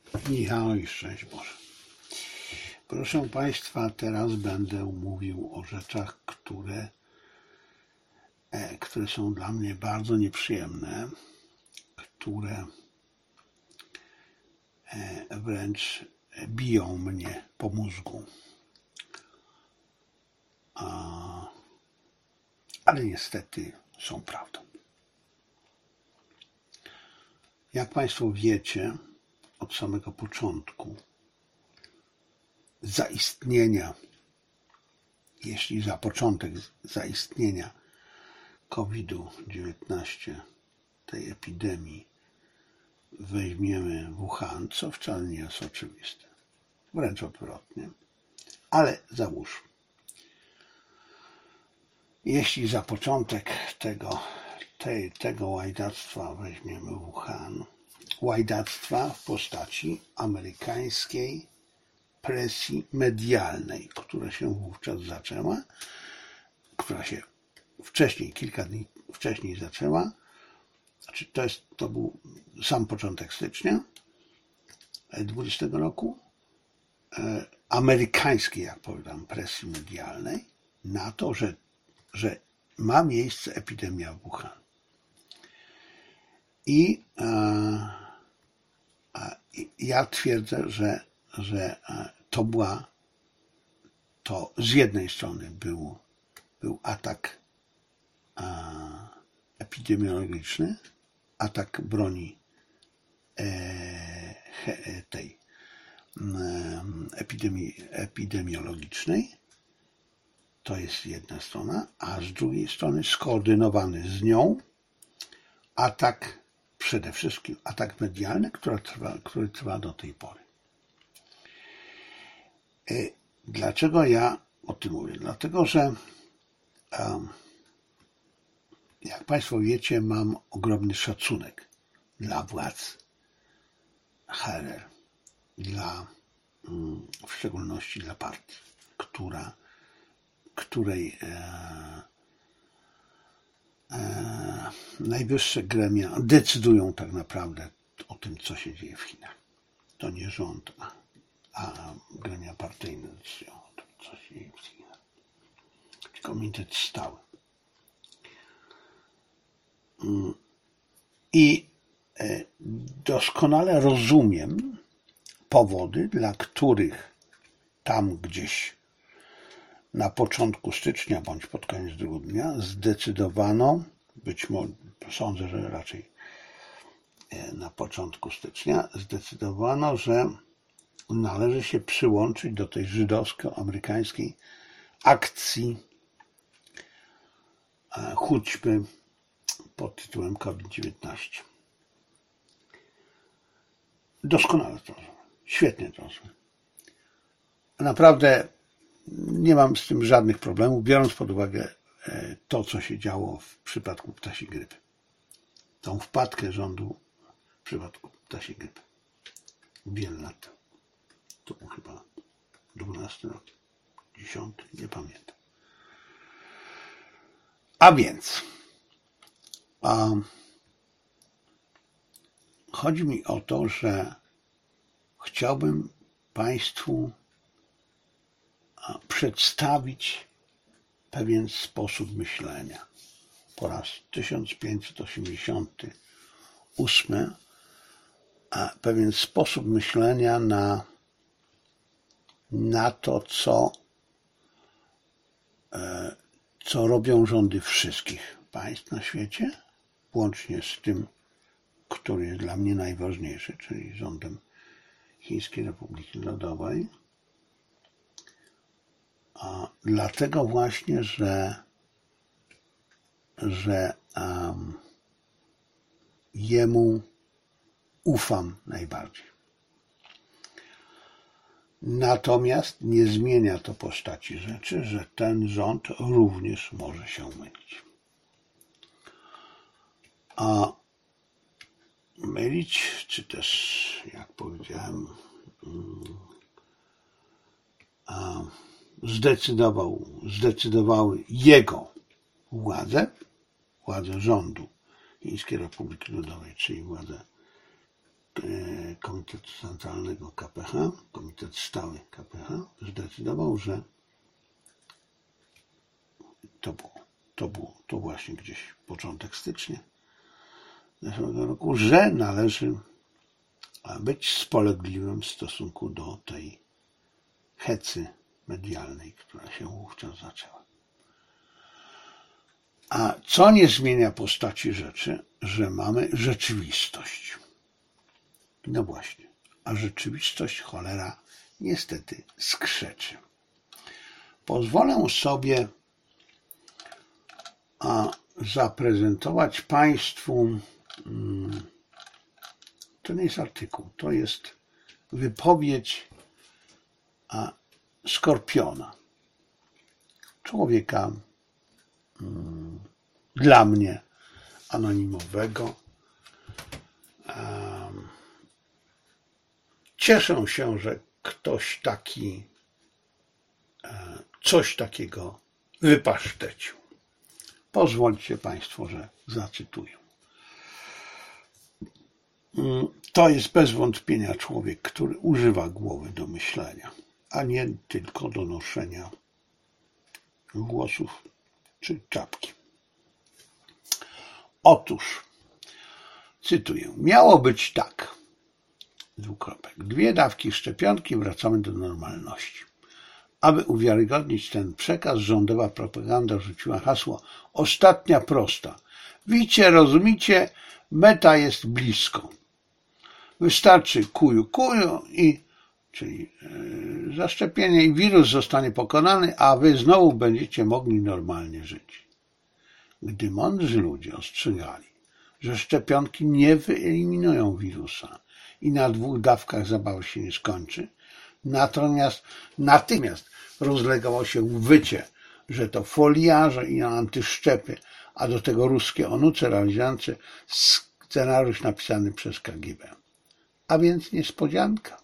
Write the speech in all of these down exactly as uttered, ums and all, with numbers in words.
Michał i szczęść Boże. Proszę Państwa, teraz będę mówił o rzeczach, które, które są dla mnie bardzo nieprzyjemne, które wręcz biją mnie po mózgu. Ale niestety są prawdą. Jak Państwo wiecie, od samego początku zaistnienia, jeśli za początek zaistnienia kowida dziewiętnaście, tej epidemii, weźmiemy Wuhan, co wcale nie jest oczywiste, wręcz odwrotnie, ale załóżmy, jeśli za początek tego, tej, tego łajdactwa weźmiemy Wuhan, łajdactwa w postaci amerykańskiej presji medialnej, która się wówczas zaczęła, która się wcześniej, kilka dni wcześniej zaczęła, znaczy to, jest, to był sam początek stycznia dwudziestego roku, e, amerykańskiej, jak powiedziałem, presji medialnej na to, że, że ma miejsce epidemia w Wuhan. I e, ja twierdzę, że, że to była, to z jednej strony był, był atak epidemiologiczny, atak broni tej epidemii, epidemiologicznej, to jest jedna strona, a z drugiej strony skoordynowany z nią atak, przede wszystkim atak medialny, który trwa, który trwa do tej pory. Dlaczego ja o tym mówię? Dlatego, że jak Państwo wiecie, mam ogromny szacunek dla władz H R R, dla, w szczególności dla partii, która, której e, e, najwyższe gremia decydują tak naprawdę o tym, co się dzieje w Chinach. To nie rząd, a, a gremia partyjne decydują o tym, co się dzieje w Chinach. Komitet stały. I doskonale rozumiem powody, dla których tam gdzieś na początku stycznia bądź pod koniec grudnia zdecydowano, być może, sądzę, że raczej na początku stycznia, zdecydowano, że należy się przyłączyć do tej żydowsko-amerykańskiej akcji chućby pod tytułem kowid dziewiętnaście. Doskonale to rozumiem. Świetnie to rozumiem. Naprawdę nie mam z tym żadnych problemów, biorąc pod uwagę to, co się działo w przypadku ptasiej grypy. Tą wpadkę rządu w przypadku ptasiej grypy. Wiele lat temu. To był chyba dwunasty rok, dziesiąty, nie pamiętam. A więc a chodzi mi o to, że chciałbym Państwu przedstawić pewien sposób myślenia. Po raz tysiąc pięćset osiemdziesiąty ósmy pewien sposób myślenia na, na to, co, co robią rządy wszystkich państw na świecie, łącznie z tym, który jest dla mnie najważniejszy, czyli rządem Chińskiej Republiki Ludowej. A dlatego właśnie, że, że um, jemu ufam najbardziej. Natomiast nie zmienia to postaci rzeczy, że ten rząd również może się mylić. A mylić, czy też, jak powiedziałem, a zdecydował, zdecydowały jego władze, władze rządu Chińskiej Republiki Ludowej, czyli władze Komitetu Centralnego K P H, Komitet Stały K P H zdecydował, że to było, to było, to właśnie gdzieś początek stycznia zeszłego roku, że należy być spolegliwym w stosunku do tej hecy medialnej, która się wówczas zaczęła. A co nie zmienia postaci rzeczy, że mamy rzeczywistość. No właśnie, a rzeczywistość, cholera, niestety skrzeczy. Pozwolę sobie a, zaprezentować Państwu, hmm, to nie jest artykuł, to jest wypowiedź a, Skorpiona, człowieka hmm, dla mnie anonimowego. Um, Cieszę się, że ktoś taki e, coś takiego wypasztecił. Pozwólcie Państwo, że zacytuję. To jest bez wątpienia człowiek, który używa głowy do myślenia, a nie tylko do noszenia włosów czy czapki. Otóż, cytuję, miało być tak, dwukropek, dwie dawki szczepionki, wracamy do normalności. Aby uwiarygodnić ten przekaz, rządowa propaganda rzuciła hasło ostatnia prosta. Widzicie, rozumicie, meta jest blisko. Wystarczy kuju kuju i czyli yy, zaszczepienie i wirus zostanie pokonany, a wy znowu będziecie mogli normalnie żyć. Gdy mądrzy ludzie ostrzegali, że szczepionki nie wyeliminują wirusa i na dwóch dawkach zabawa się nie skończy, natomiast natychmiast rozlegało się wycie, że to foliarze i antyszczepy, a do tego ruskie onuce realizujące scenariusz napisany przez K G B. A więc niespodzianka.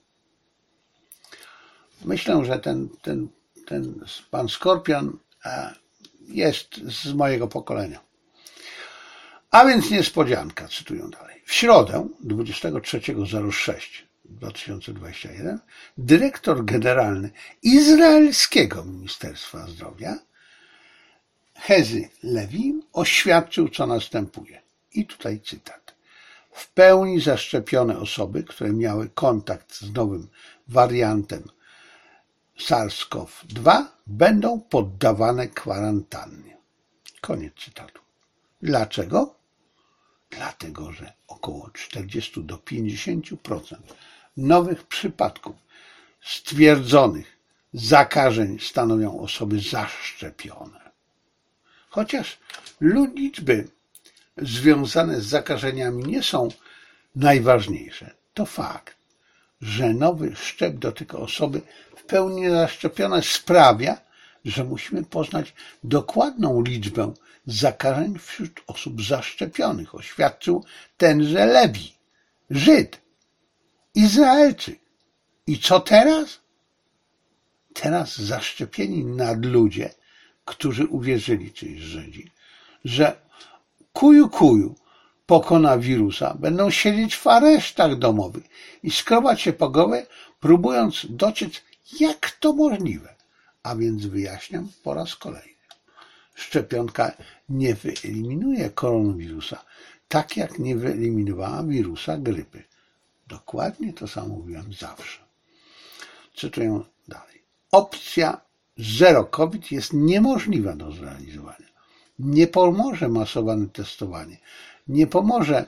Myślę, że ten, ten, ten pan Skorpion jest z mojego pokolenia. A więc niespodzianka, cytuję dalej. W środę, dwudziestego trzeciego szóstego dwa tysiące dwudziestego pierwszego, dyrektor generalny izraelskiego Ministerstwa Zdrowia Hezi Levi oświadczył, co następuje. I tutaj cytat. W pełni zaszczepione osoby, które miały kontakt z nowym wariantem SARS-CoV dwa, będą poddawane kwarantannie. Koniec cytatu. Dlaczego? Dlatego, że około czterdzieści do pięćdziesięciu procent nowych przypadków stwierdzonych zakażeń stanowią osoby zaszczepione. Chociaż liczby związane z zakażeniami nie są najważniejsze, to fakt, że nowy szczep dotyka osoby w pełni zaszczepione sprawia, że musimy poznać dokładną liczbę zakażeń wśród osób zaszczepionych, oświadczył tenże Lewi, Żyd, Izraelczyk. I co teraz? Teraz zaszczepieni nadludzie, którzy uwierzyli, czyli Żydzi, że kuju kuju pokona wirusa, będą siedzieć w aresztach domowych i skrobać się po głowie, próbując dociec, jak to możliwe. A więc wyjaśniam po raz kolejny. Szczepionka nie wyeliminuje koronawirusa, tak jak nie wyeliminowała wirusa grypy. Dokładnie to samo mówiłem zawsze. Cytuję dalej. Opcja zero COVID jest niemożliwa do zrealizowania. Nie pomoże masowane testowanie. Nie pomoże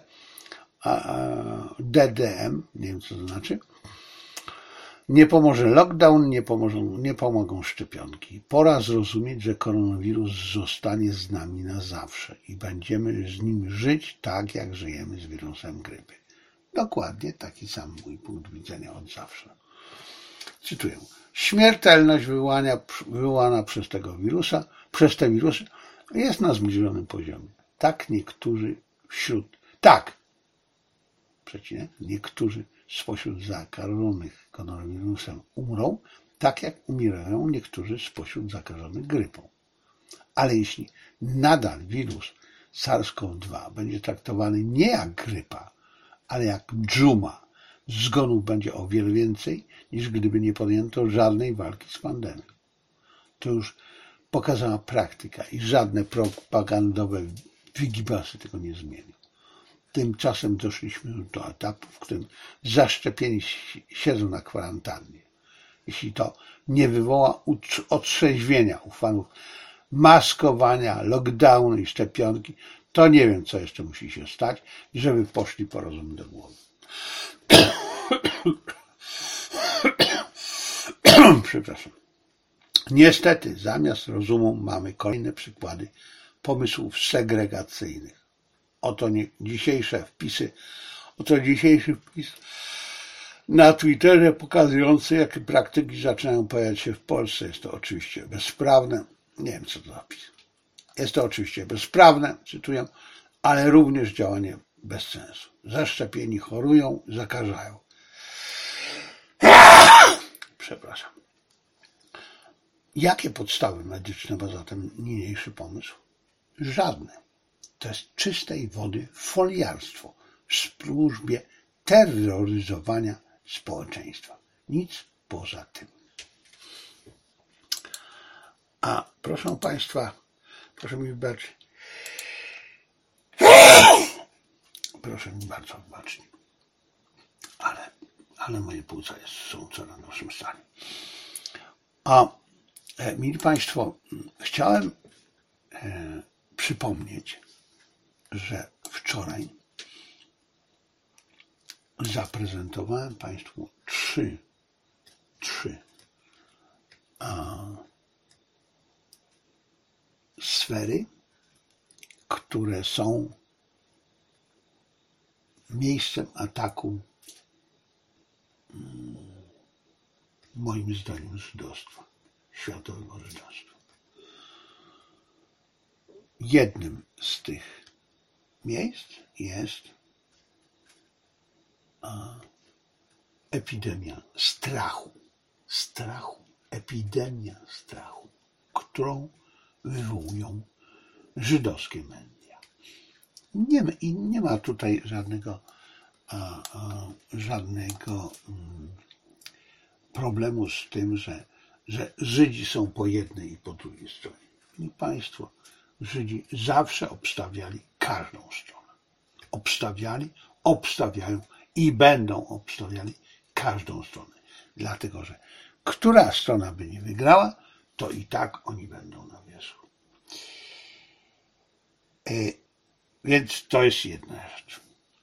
D D M, nie wiem co to znaczy. Nie pomoże lockdown, nie, pomożą, nie pomogą szczepionki. Pora zrozumieć, że koronawirus zostanie z nami na zawsze i będziemy z nim żyć tak, jak żyjemy z wirusem grypy. Dokładnie taki sam mój punkt widzenia od zawsze. Cytuję. Śmiertelność wywołania, wywołana przez tego wirusa, przez te wirusy jest na zbliżonym poziomie. Tak niektórzy wśród, tak, przecinek, niektórzy spośród zakażonych koronawirusem umrą, tak jak umierają niektórzy spośród zakażonych grypą. Ale jeśli nadal wirus SARS-CoV dwa będzie traktowany nie jak grypa, ale jak dżuma, zgonów będzie o wiele więcej, niż gdyby nie podjęto żadnej walki z pandemią. To już pokazała praktyka i żadne propagandowe wigibasy tego nie zmienią. Tymczasem doszliśmy do etapu, w którym zaszczepieni siedzą na kwarantannie. Jeśli to nie wywoła otrzeźwienia u fanów maskowania, lockdownu i szczepionki, to nie wiem, co jeszcze musi się stać, żeby poszli po rozum do głowy. Przepraszam. Niestety, zamiast rozumu mamy kolejne przykłady pomysłów segregacyjnych. Oto nie, dzisiejsze wpisy, oto dzisiejszy wpis na Twitterze pokazujący, jakie praktyki zaczynają pojawiać się w Polsce. Jest to oczywiście bezprawne. Nie wiem, co to za wpis. Jest to oczywiście bezprawne, cytuję, ale również działanie bez sensu. Zaszczepieni chorują, zakażają. Przepraszam. Jakie podstawy medyczne ma zatem niniejszy pomysł? Żadne. To jest czystej wody foliarstwo w służbie terroryzowania społeczeństwa. Nic poza tym. A proszę Państwa, proszę mi wybaczyć, proszę mi bardzo wybaczyć, ale, ale moje płuca jest, są w coraz gorszym stanie. A e, mili Państwo, chciałem e, przypomnieć, że wczoraj zaprezentowałem Państwu trzy, trzy a, sfery, które są miejscem ataku, moim zdaniem, żydostwa, światowego żydostwa. Jednym z tych miejsc jest a, epidemia strachu, strachu, epidemia strachu, którą wywołują żydowskie media. Nie ma, i nie ma tutaj żadnego, a, a, żadnego mm, problemu z tym, że, że Żydzi są po jednej i po drugiej stronie. I Państwo, Żydzi zawsze obstawiali każdą stronę. Obstawiali, obstawiają i będą obstawiali każdą stronę. Dlatego, że która strona by nie wygrała, to i tak oni będą na wierzchu. E, więc to jest jedna rzecz.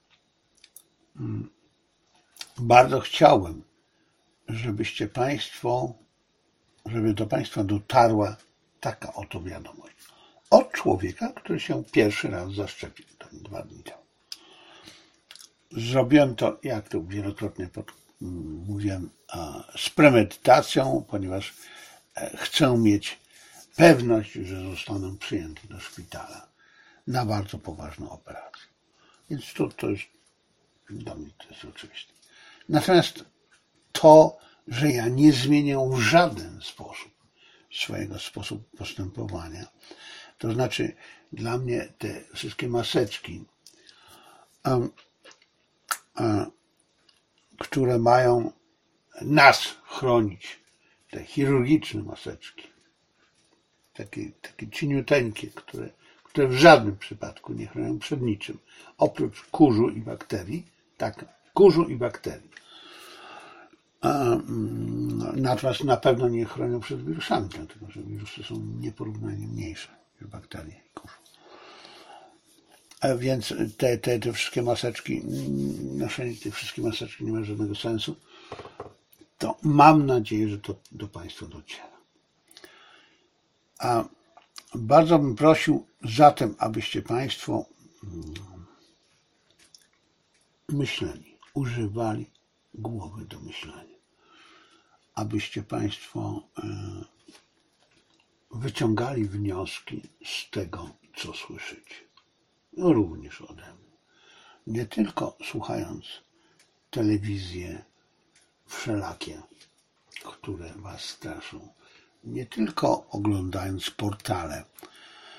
Bardzo chciałem, żebyście Państwo, żeby do Państwa dotarła taka oto wiadomość. Od człowieka, który się pierwszy raz zaszczepił, tam dwa dni temu. Zrobiłem to, jak to wielokrotnie pod, mówiłem, z premedytacją, ponieważ chcę mieć pewność, że zostanę przyjęty do szpitala na bardzo poważną operację. Więc to, to jest, dla mnie to jest oczywiste. Natomiast to, że ja nie zmienię w żaden sposób swojego sposobu postępowania, to znaczy dla mnie te wszystkie maseczki, um, um, które mają nas chronić, te chirurgiczne maseczki, takie, takie cieniuteńkie, które, które w żadnym przypadku nie chronią przed niczym, oprócz kurzu i bakterii, tak, kurzu i bakterii. A, natomiast na pewno nie chronią przed wirusami, dlatego że wirusy są nieporównanie mniejsze niż bakterie i kurz. A więc te, te, te wszystkie maseczki, noszenie tych wszystkich maseczki nie ma żadnego sensu. To mam nadzieję, że to do Państwa dociera. A bardzo bym prosił zatem, abyście Państwo myśleli, używali głowy do myślenia. Abyście Państwo wyciągali wnioski z tego, co słyszycie. No, również ode mnie. Nie tylko słuchając telewizje wszelakie, które Was straszą. Nie tylko oglądając portale,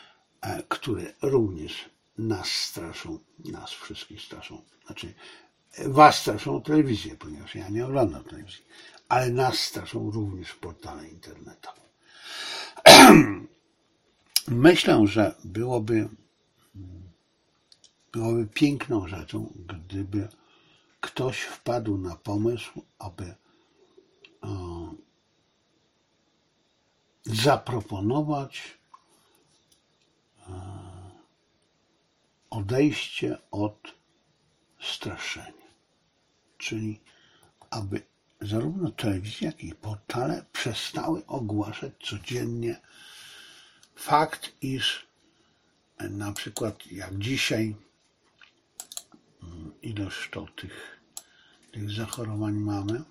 które również nas straszą, nas wszystkich straszą. Znaczy Was straszą telewizję, ponieważ ja nie oglądam telewizji, ale nas straszą również portale internetowe. Myślę, że byłoby, byłoby piękną rzeczą, gdyby ktoś wpadł na pomysł, aby o, zaproponować o, odejście od straszenia. Czyli aby zarówno telewizja, jak i portale przestały ogłaszać codziennie fakt, iż na przykład jak dzisiaj ilość to tych, tych zachorowań mamy,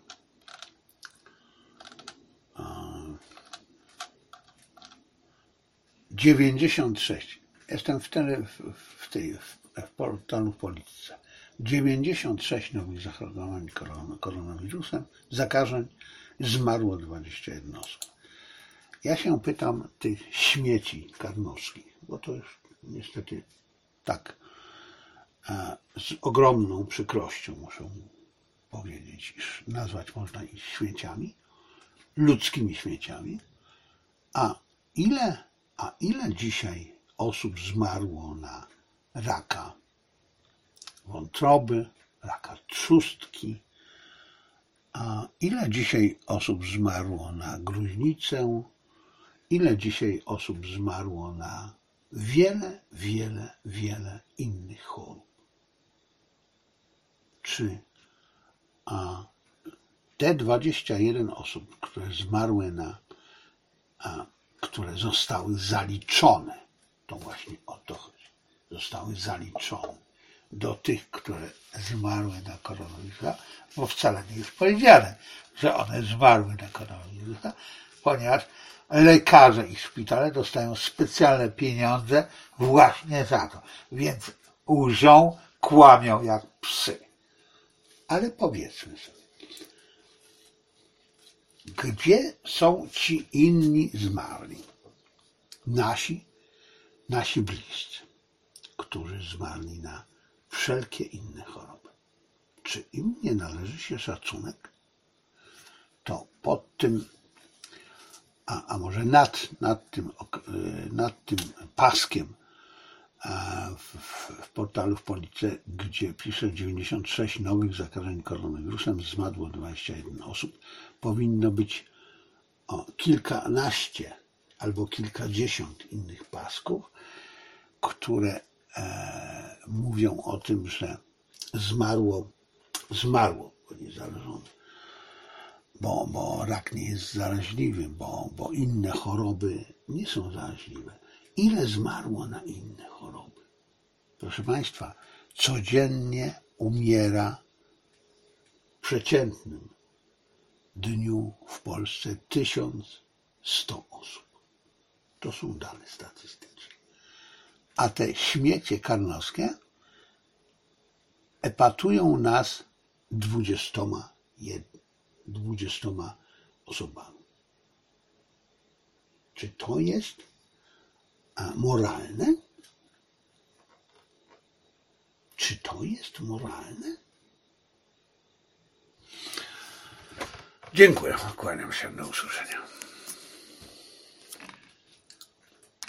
dziewięćdziesiąt sześć, jestem w, tele, w, tej, w portalu w Polityce, dziewięćdziesiąt sześć nowych zachorowań koronawirusem, zakażeń, zmarło dwadzieścia jedna osób. Ja się pytam tych śmieci karnowskich, bo to już niestety tak z ogromną przykrością muszę powiedzieć, iż nazwać można ich śmieciami, ludzkimi śmieciami, a ile, a ile dzisiaj osób zmarło na raka wątroby, raka trzustki, a ile dzisiaj osób zmarło na gruźlicę, ile dzisiaj osób zmarło na wiele, wiele, wiele innych chorób. Czy a te dwadzieścia jeden osób, które zmarły na, a, które zostały zaliczone, to właśnie o to chodzi, zostały zaliczone do tych, które zmarły na koronawirusa, bo wcale nie jest powiedziane, że one zmarły na koronawirusa, ponieważ lekarze i szpitale dostają specjalne pieniądze właśnie za to, więc łżą, kłamią jak psy. Ale powiedzmy sobie, gdzie są ci inni zmarli? Nasi, nasi bliscy, którzy zmarli na wszelkie inne choroby. Czy im nie należy się szacunek? To pod tym, a, a może nad, nad, tym, nad tym paskiem w, w portalu w Polityce, gdzie pisze dziewięćdziesiąt sześć nowych zakażeń koronawirusem, zmarło dwadzieścia jedna osób, powinno być o kilkanaście albo kilkadziesiąt innych pasków, które e, mówią o tym, że zmarło, zmarło, bo nie zależą, bo, bo rak nie jest zaraźliwy, bo, bo inne choroby nie są zaraźliwe. Ile zmarło na inne choroby? Proszę Państwa, codziennie umiera w przeciętnym dniu w Polsce tysiąc sto osób. To są dane statystyczne. A te śmiecie karnowskie epatują nas dwudziestoma, dwudziestoma osobami. Czy to jest moralne? Czy to jest moralne? Dziękuję. Kłaniam się. Do usłyszenia.